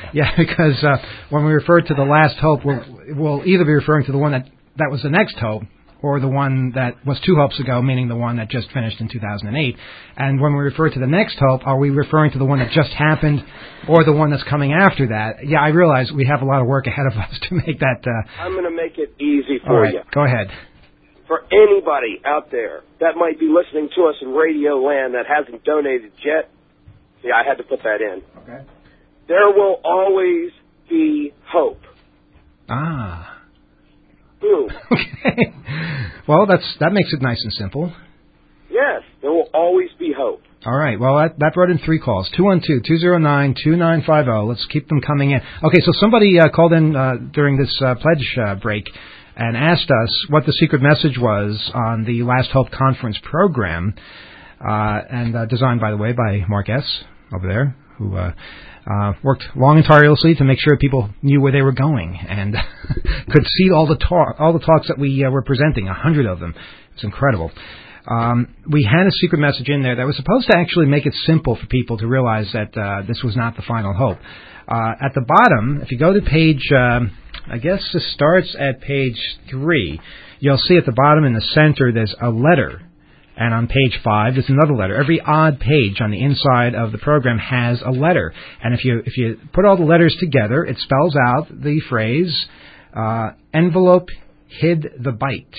when we refer to the last hope, we'll either be referring to the one that was the next hope or the one that was 2 hopes ago, meaning the one that just finished in 2008. And when we refer to the next hope, are we referring to the one that just happened or the one that's coming after that? Yeah, I realize we have a lot of work ahead of us to make that. I'm going to make it easy for you. Go ahead. For anybody out there that might be listening to us in Radio Land that hasn't donated yet, I had to put that in. Okay. There will always be hope. Ah. Boom. Okay. Well, that makes it nice and simple. Yes, there will always be hope. All right. Well, that brought in 3 calls. 212-209-2950. Let's keep them coming in. Okay, so somebody called in during this pledge break and asked us what the secret message was on the Last Hope Conference program, and designed, by the way, by Mark S. over there, who worked long and tirelessly to make sure people knew where they were going and could see all the talks that we were presenting, 100 of them. It's incredible. We had a secret message in there that was supposed to actually make it simple for people to realize that this was not the final hope. At the bottom, if you go to page, I guess it starts at page 3, you'll see at the bottom in the center there's a letter. And on page 5, there's another letter. Every odd page on the inside of the program has a letter. And if you put all the letters together, it spells out the phrase, envelope hid the byte.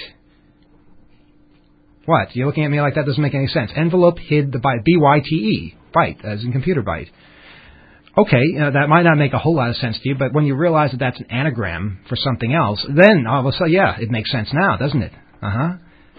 What? You're looking at me like that doesn't make any sense. Envelope hid the byte. B-Y-T-E. Byte, as in computer byte. Okay, that might not make a whole lot of sense to you, but when you realize that that's an anagram for something else, then all of a sudden, yeah, it makes sense now, doesn't it? Uh-huh.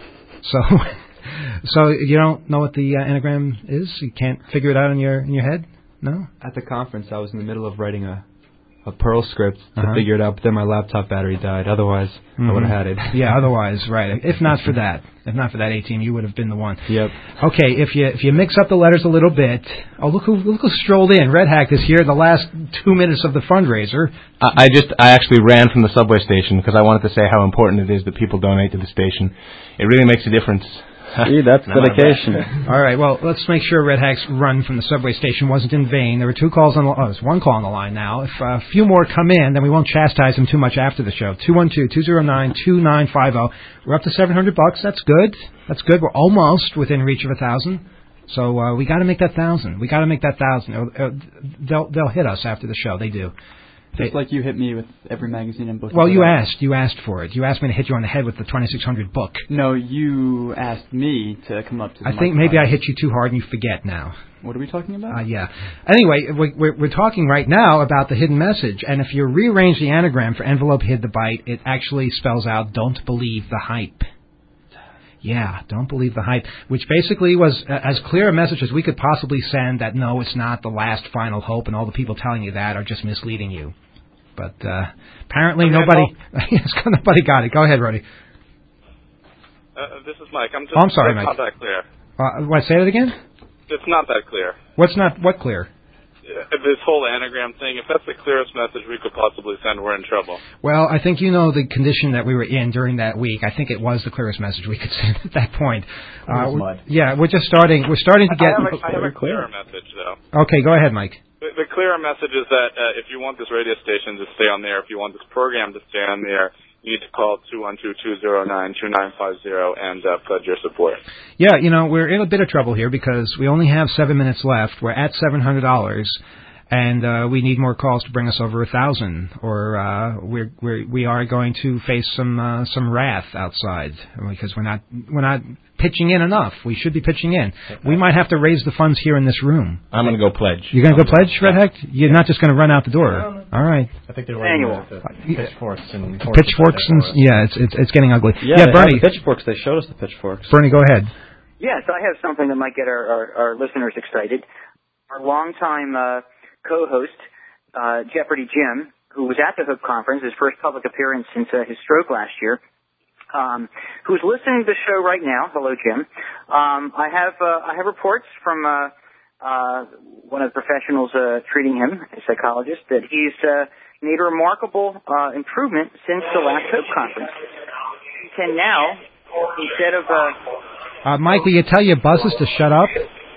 So you don't know what the anagram is? You can't figure it out in your head? No? At the conference, I was in the middle of writing a Perl script to figure it out, but then my laptop battery died. Otherwise, I would have had it. Yeah, otherwise, right. If not for that A-Team, you would have been the one. Yep. Okay, if you mix up the letters a little bit, look who strolled in. Red Hack is here the last 2 minutes of the fundraiser. I actually ran from the subway station because I wanted to say how important it is that people donate to the station. It really makes a difference. Gee, that's dedication. All right, well, let's make sure Red Hack's run from the subway station wasn't in vain. There were 2 calls on the line. There's 1 call on the line now. If a few more come in, then we won't chastise him too much after the show. 212-209-2950. We're up to $700. That's good. That's good. We're almost within reach of 1,000. So we got to make that 1,000. We got to make that 1,000. They'll hit us after the show. They do. Just like you hit me with every magazine and book. Well, you asked for it. You asked me to hit you on the head with the 2600 book. No, you asked me to come up to the I think maybe I hit you too hard and you forget now. What are we talking about? Yeah. Anyway, we're talking right now about the hidden message. And if you rearrange the anagram for envelope hid the byte, it actually spells out don't believe the hype. Yeah, don't believe the hype, which basically was as clear a message as we could possibly send that no, it's not the last final hope, and all the people telling you that are just misleading you. But apparently nobody got it. Go ahead, Roddy. This is Mike. I'm sorry, Mike. It's not that clear. What? Say that again? It's not that clear. What clear? This whole anagram thing, if that's the clearest message we could possibly send, we're in trouble. Well, I think you know the condition that we were in during that week. I think it was the clearest message we could send at that point. Yeah, we're just starting. We're starting to get. I have a clearer message, though. Okay, go ahead, Mike. The clearer message is that if you want this radio station to stay on the air, if you want this program to stay on the air, you need to call 212-209-2950 and pledge your support. Yeah, we're in a bit of trouble here because we only have 7 minutes left. We're at $700, and we need more calls to bring us over 1,000, or we are going to face some wrath outside because we're not pitching in enough. We should be pitching in. We might have to raise the funds here in this room. I'm going to go pledge. You're going to go pledge, Red Heck? You're not just going to run out the door. All right. I think they're running the pitchforks and pitchforks and it's getting ugly. Yeah, Bernie. The pitchforks. They showed us the pitchforks. Bernie, go ahead. Yes, I have something that might get our listeners excited. Our longtime co-host, Jeopardy Jim, who was at the Hope Conference, his first public appearance since his stroke last year, who's listening to the show right now. Hello, Jim. I have reports from one of the professionals treating him, a psychologist, that he's made a remarkable improvement since the last Hope Conference. He can now, instead of Mike, will you tell your buzzes to shut up?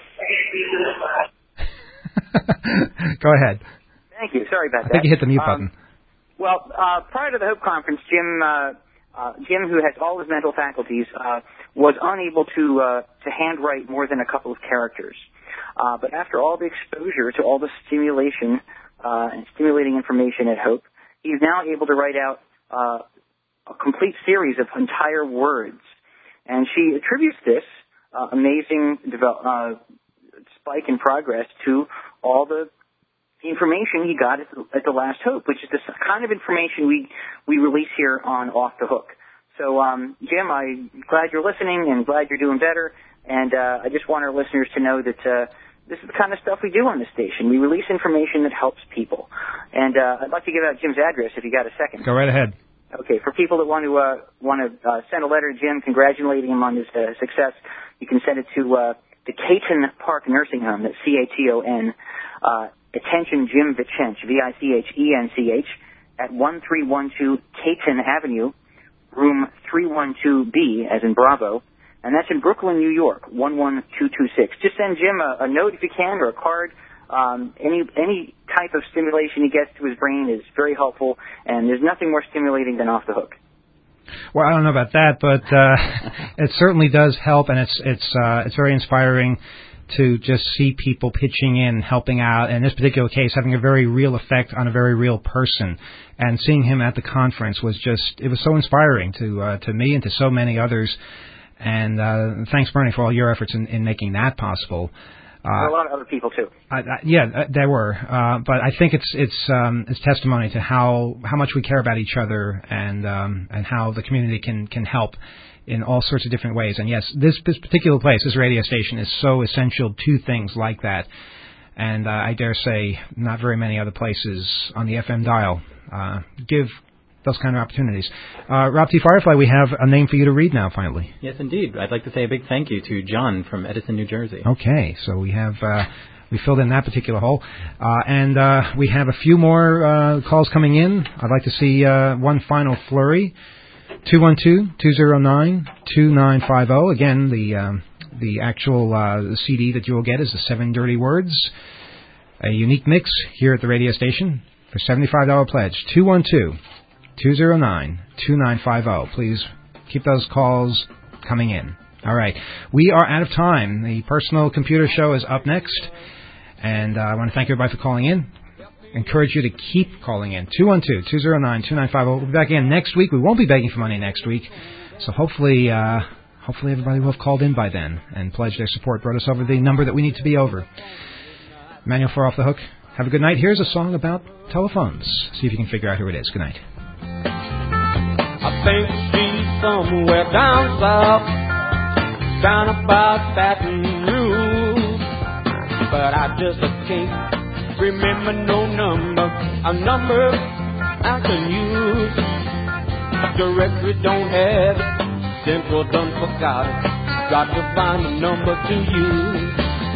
Go ahead. Thank you. Sorry about that. I think you hit the mute button. Well, prior to the Hope Conference, Jim, who has all his mental faculties, was unable to handwrite more than a couple of characters. But after all the exposure to all the stimulation and stimulating information at Hope, he's now able to write out a complete series of entire words. And she attributes this amazing spike in progress to all the information he got at the last Hope, which is the kind of information we release here on Off the Hook. So, Jim, I'm glad you're listening and glad you're doing better. And I just want our listeners to know that this is the kind of stuff we do on this station. We release information that helps people. And I'd like to give out Jim's address if you got a second. Go right ahead. Okay, for people that want to send a letter to Jim congratulating him on his success, you can send it to the Caton Park Nursing Home. That's CATON. Attention Jim Vichench, VICHENCH, at 1312 Caton Avenue, room 312B, as in Bravo, and that's in Brooklyn, New York, 11226. Just send Jim a note if you can, or a card. Any type of stimulation he gets to his brain is very helpful, and there's nothing more stimulating than Off the Hook. Well, I don't know about that, but it certainly does help, and it's very inspiring to just see people pitching in, helping out, and in this particular case, having a very real effect on a very real person. And seeing him at the conference was it was so inspiring to me and to so many others. And thanks, Bernie, for all your efforts in making that possible. There were a lot of other people too. There were, but I think it's testimony to how much we care about each other and how the community can help in all sorts of different ways. And yes, this particular place, this radio station, is so essential to things like that. And I dare say not very many other places on the FM dial give those kind of opportunities. Rob T. Firefly, we have a name for you to read now, finally. Yes, indeed. I'd like to say a big thank you to John from Edison, New Jersey. Okay, so we have... we filled in that particular hole. And we have a few more calls coming in. I'd like to see one final flurry. 212-209-2950. Again, the actual CD that you will get is the 7 Dirty Words, a unique mix here at the radio station for $75 pledge. 212-209-2950. Please keep those calls coming in. All right. We are out of time. The Personal Computer Show is up next. And I want to thank everybody for calling in. Encourage you to keep calling in. 212-209-2950. We'll be back in next week. We won't be begging for money next week. So hopefully everybody will have called in by then and pledged their support, brought us over the number that we need to be over. Emmanuel for Off the Hook. Have a good night. Here's a song about telephones. See if you can figure out who it is. Good night. I think she's somewhere down south, down about Baton Rouge, but I just can't remember no number, a number I can use. Directory don't have it, Central done forgot it, got to find a number to use.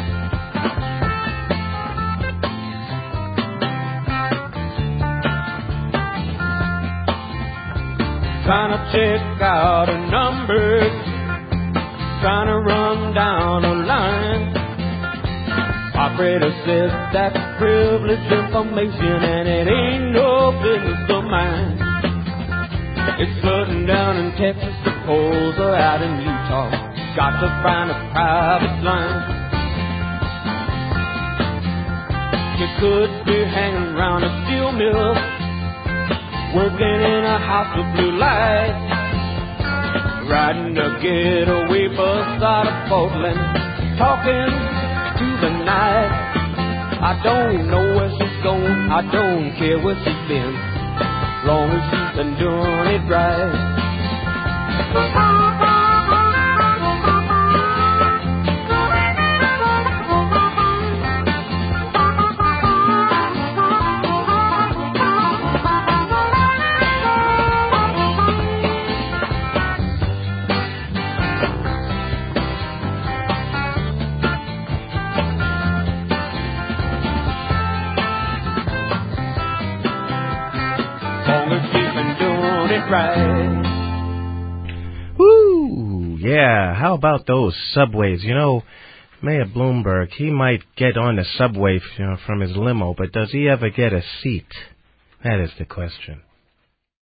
Trying to check out a number, trying to run down a line. Operator says that's privileged information and it ain't no business of mine. It's flooding down in Texas, the polls are out in Utah. Got to find a private line. You could be hanging around a steel mill, working in a house with blue lights, riding a getaway bus out of Portland, talking to the night. I don't know where she's going, I don't care where she's been, long as she's been doing it right. Woo! Yeah, how about those subways? You know, Mayor Bloomberg, he might get on the subway from his limo, but does he ever get a seat? That is the question.